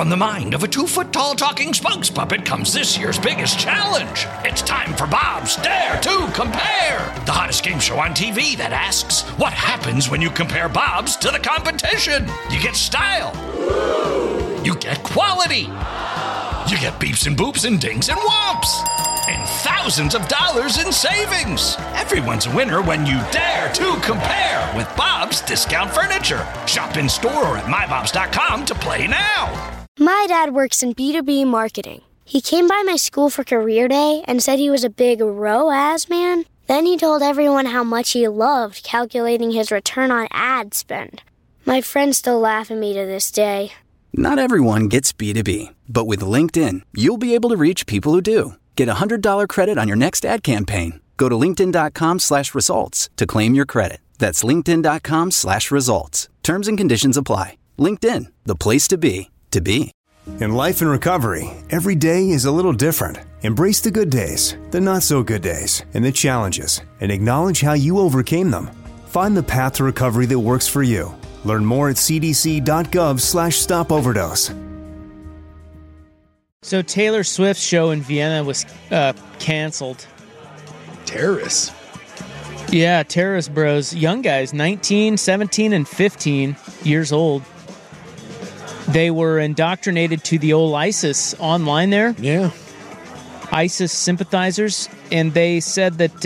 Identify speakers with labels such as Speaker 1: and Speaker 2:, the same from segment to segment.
Speaker 1: from the mind of a 2-foot-tall talking spokes puppet comes this year's biggest challenge. It's time for Bob's Dare to Compare, the hottest game show on TV that asks, what happens when you compare Bobs to the competition? You get style. You get quality. You get beeps and boops and dings and whomps. And thousands of dollars in savings. Everyone's a winner when you dare to compare with Bob's Discount Furniture. Shop in store or at mybobs.com to play now.
Speaker 2: My dad works in B2B marketing. He came by my school for career day and said he was a big ROAS man. Then he told everyone how much he loved calculating his return on ad spend. My friends still laugh at me to this day.
Speaker 3: Not everyone gets B2B, but with LinkedIn, you'll be able to reach people who do. Get a $100 credit on your next ad campaign. Go to linkedin.com/results to claim your credit. That's linkedin.com/results. Terms and conditions apply. LinkedIn, the place to be, to be.
Speaker 4: In life and recovery, every day is a little different. Embrace the good days, the not so good days, and the challenges, and acknowledge how you overcame them. Find the path to recovery that works for you. Learn more at cdc.gov/stopoverdose.
Speaker 5: So Taylor Swift's show in Vienna was canceled.
Speaker 6: Terrorists.
Speaker 5: Yeah, terrorist bros. Young guys, 19, 17, and 15 years old. They were indoctrinated to the old ISIS online there.
Speaker 6: Yeah.
Speaker 5: ISIS sympathizers. And they said that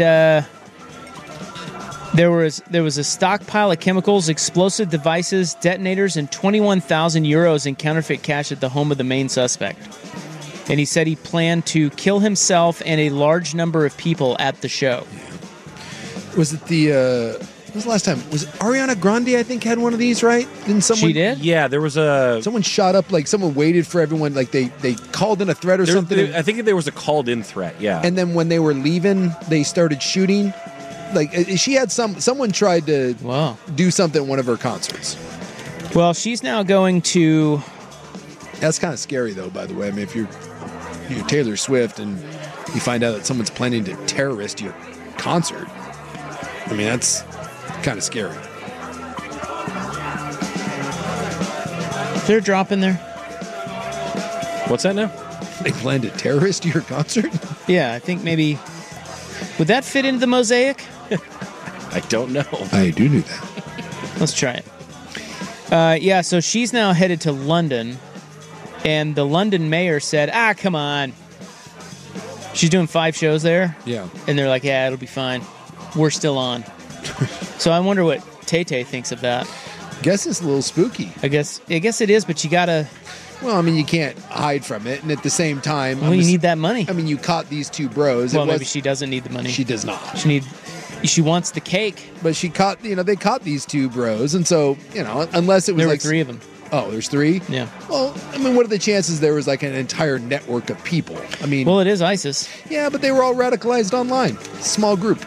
Speaker 5: there was a stockpile of chemicals, explosive devices, detonators, and 21,000 euros in counterfeit cash at the home of the main suspect. And he said he planned to kill himself and a large number of people at the show.
Speaker 6: Yeah. Was it when was the last time? Was Ariana Grande, I think, had one of these, right? Didn't someone?
Speaker 5: She did?
Speaker 7: Yeah, there was
Speaker 6: someone shot up, like someone waited for everyone, like they called in a threat or something.
Speaker 7: I think there was a called-in threat, yeah.
Speaker 6: And then when they were leaving, they started shooting. Like, she had someone tried to do something at one of her concerts.
Speaker 5: Well, she's now going to...
Speaker 6: That's kind of scary, though, by the way. I mean, if you're Taylor Swift and you find out that someone's planning to terrorist your concert, I mean, that's kind of scary.
Speaker 5: Is there a drop in there?
Speaker 7: What's that now?
Speaker 6: They plan to terrorist your concert?
Speaker 5: Yeah, I think maybe... Would that fit into the mosaic?
Speaker 7: I don't know.
Speaker 6: I do that.
Speaker 5: Let's try it. Yeah, so she's now headed to London, and the London mayor said, come on. She's doing 5 shows there.
Speaker 6: Yeah.
Speaker 5: And they're like, yeah, it'll be fine. We're still on. So I wonder what Tay-Tay thinks of that.
Speaker 6: Guess it's a little spooky.
Speaker 5: I guess it is, but you gotta...
Speaker 6: Well, I mean, you can't hide from it, and at the same time...
Speaker 5: Well, you need that money.
Speaker 6: I mean, you caught these 2 bros.
Speaker 5: Well, maybe she doesn't need the money.
Speaker 6: She does not.
Speaker 5: She wants the cake.
Speaker 6: But they caught these 2 bros, and so, unless it was
Speaker 5: there
Speaker 6: like...
Speaker 5: There were 3 of them.
Speaker 6: Oh, there's 3?
Speaker 5: Yeah.
Speaker 6: Well, I mean, what are the chances there was like an entire network of people? I mean...
Speaker 5: Well, it is ISIS.
Speaker 6: Yeah, but they were all radicalized online. Small group.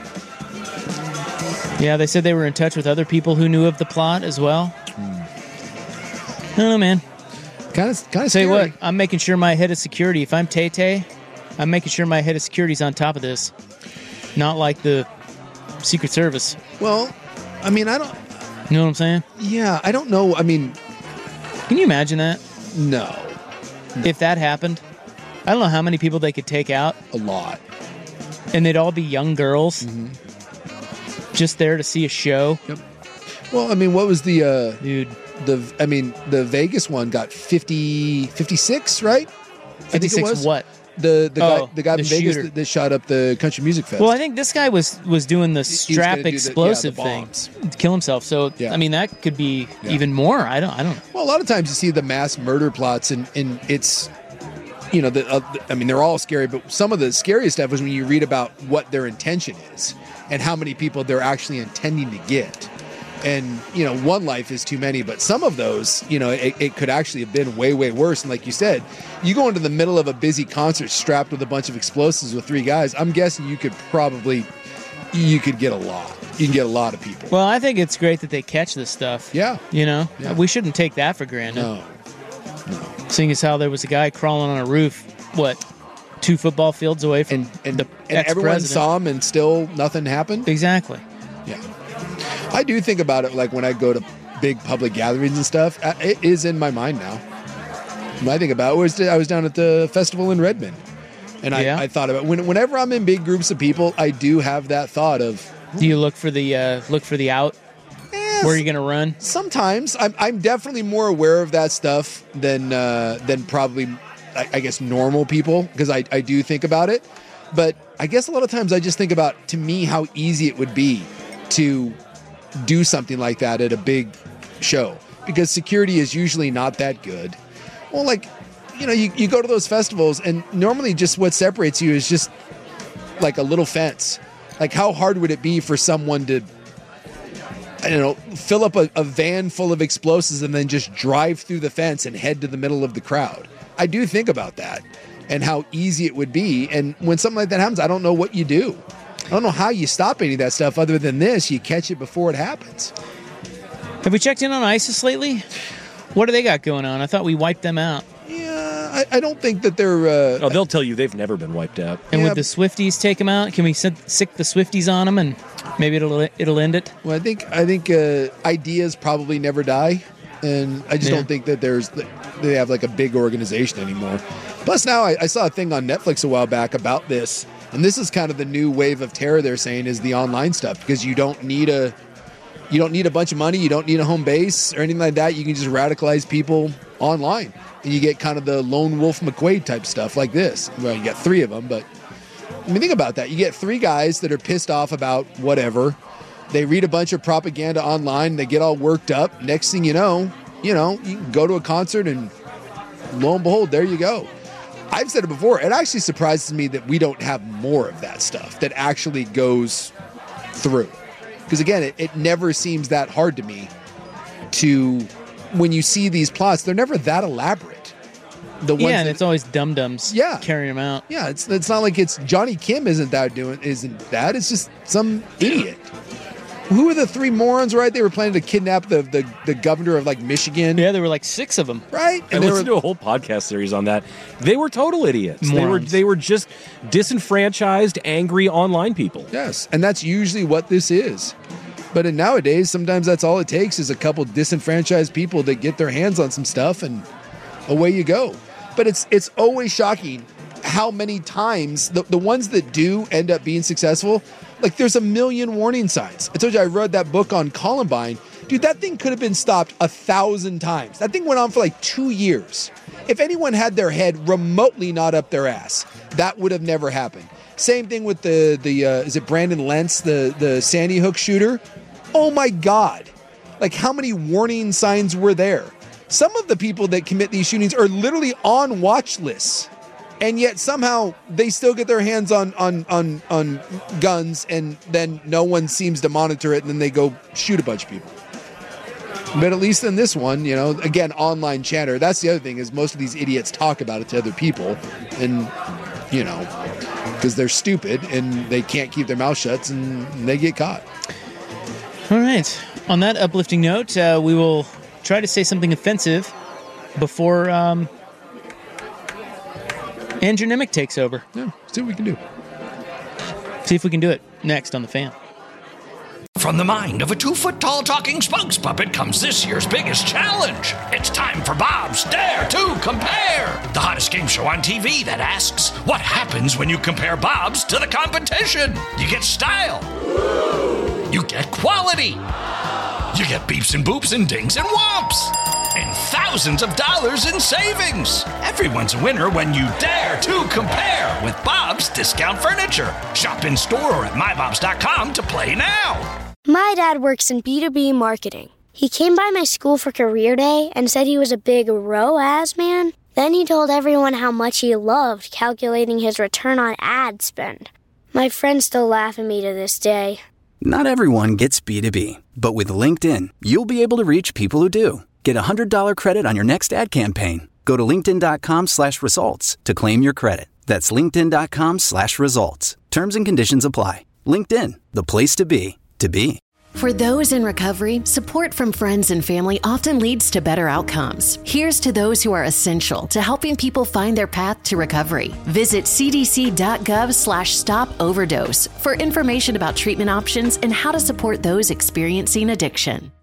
Speaker 5: Yeah, they said they were in touch with other people who knew of the plot as well. I don't know, man.
Speaker 6: Kind of scary.
Speaker 5: Tell you what, I'm making sure my head of security, if I'm Tay-Tay, I'm making sure my head of security's on top of this. Not like the Secret Service.
Speaker 6: Well, I mean, I don't...
Speaker 5: You know what I'm saying?
Speaker 6: Yeah, I don't know. I mean...
Speaker 5: Can you imagine that?
Speaker 6: No.
Speaker 5: If that happened, I don't know how many people they could take out.
Speaker 6: A lot.
Speaker 5: And they'd all be young girls.
Speaker 6: Mm-hmm.
Speaker 5: Just there to see a show.
Speaker 6: Yep. Well, I mean, what was the...
Speaker 5: Dude...
Speaker 6: The Vegas one got 56, right?
Speaker 5: 56 what?
Speaker 6: The guy in Vegas that shot up the country music fest.
Speaker 5: Well, I think this guy was doing the strap explosive thing to kill himself. So I mean, that could be even more. I don't know.
Speaker 6: Well, a lot of times you see the mass murder plots, and it's I mean, they're all scary, but some of the scariest stuff is when you read about what their intention is and how many people they're actually intending to get. And, one life is too many, but some of those, it could actually have been way, way worse. And like you said, you go into the middle of a busy concert strapped with a bunch of explosives with 3 guys, I'm guessing you could get a lot. You can get a lot of people.
Speaker 5: Well, I think it's great that they catch this stuff.
Speaker 6: Yeah.
Speaker 5: Yeah. We shouldn't take that for granted.
Speaker 6: No.
Speaker 5: Seeing as how there was a guy crawling on a roof, 2 football fields away from
Speaker 6: and everyone saw him and still nothing happened?
Speaker 5: Exactly.
Speaker 6: Yeah. I do think about it like when I go to big public gatherings and stuff. It is in my mind now. When I think about it, I was down at the festival in Redmond, and I thought about whenever I'm in big groups of people, I do have that thought of.
Speaker 5: Do you look for the out? Where are you going to run?
Speaker 6: Sometimes I'm definitely more aware of that stuff than probably I guess normal people, because I do think about it. But I guess a lot of times I just think about, to me, how easy it would be to do something like that at a big show, because security is usually not that good. Well, like, you go to those festivals, and normally just what separates you is just like a little fence. Like, how hard would it be for someone to, I don't know, fill up a van full of explosives and then just drive through the fence and head to the middle of the crowd? I do think about that and how easy it would be. And when something like that happens, I don't know what you do. I don't know how you stop any of that stuff other than this. You catch it before it happens.
Speaker 5: Have we checked in on ISIS lately? What do they got going on? I thought we wiped them out.
Speaker 6: Yeah, I don't think that they're...
Speaker 7: they'll tell you they've never been wiped out.
Speaker 5: And would the Swifties take them out? Can we sick the Swifties on them and maybe it'll end it?
Speaker 6: Well, I think ideas probably never die. And I just don't think that they have like a big organization anymore. Plus now I saw a thing on Netflix a while back about this. And this is kind of the new wave of terror, they're saying, is the online stuff, because you don't need a bunch of money, you don't need a home base or anything like that. You can just radicalize people online, and you get kind of the Lone Wolf McQuaid type stuff like this. Well, you got 3 of them, but I mean, think about that. You get 3 guys that are pissed off about whatever. They read a bunch of propaganda online. They get all worked up. Next thing you know, you can go to a concert, and lo and behold, there you go. I've said it before. It actually surprises me that we don't have more of that stuff that actually goes through. Because again, it never seems that hard to me to, when you see these plots, they're never that elaborate.
Speaker 5: And it's always dum-dums carrying them out.
Speaker 6: Yeah, it's not like it's Johnny Kim isn't that. It's just some idiot. Who are the 3 morons, right? They were planning to kidnap the governor of, like, Michigan.
Speaker 5: Yeah, there were like 6 of them.
Speaker 6: Right?
Speaker 7: And I listened to a whole podcast series on that. They were total idiots.
Speaker 5: Morons.
Speaker 7: They were just disenfranchised, angry online people.
Speaker 6: Yes, and that's usually what this is. But nowadays, sometimes that's all it takes is a couple disenfranchised people that get their hands on some stuff, and away you go. But it's always shocking how many times the ones that do end up being successful, like there's a million warning signs. I told you I read that book on Columbine. Dude, that thing could have been stopped 1,000 times. That thing went on for like 2 years. If anyone had their head remotely not up their ass, that would have never happened. Same thing with the is it Brandon Lentz, the Sandy Hook shooter? Oh my God. Like, how many warning signs were there? Some of the people that commit these shootings are literally on watch lists. And yet somehow they still get their hands on guns, and then no one seems to monitor it, and then they go shoot a bunch of people. But at least in this one, again, online chatter. That's the other thing, is most of these idiots talk about it to other people, and, because they're stupid and they can't keep their mouth shut, and they get caught.
Speaker 5: All right. On that uplifting note, we will try to say something offensive before Andrew Nemec takes over.
Speaker 6: Yeah, see what we can do.
Speaker 5: See if we can do it next on The Fan.
Speaker 1: From the mind of a 2-foot-tall talking spokes puppet comes this year's biggest challenge. It's time for Bob's Dare to Compare, the hottest game show on TV that asks, what happens when you compare Bob's to the competition? You get style. You get quality. You get beeps and boops and dings and whomps. And thousands of dollars in savings. Everyone's a winner when you dare to compare with Bob's Discount Furniture. Shop in store or at mybobs.com to play now.
Speaker 2: My dad works in B2B marketing. He came by my school for career day and said he was a big ROAS man. Then he told everyone how much he loved calculating his return on ad spend. My friends still laugh at me to this day.
Speaker 3: Not everyone gets B2B, but with LinkedIn, you'll be able to reach people who do. Get a $100 credit on your next ad campaign. Go to linkedin.com/results to claim your credit. That's linkedin.com/results. Terms and conditions apply. LinkedIn, the place to be, to be.
Speaker 8: For those in recovery, support from friends and family often leads to better outcomes. Here's to those who are essential to helping people find their path to recovery. Visit cdc.gov/stop overdose for information about treatment options and how to support those experiencing addiction.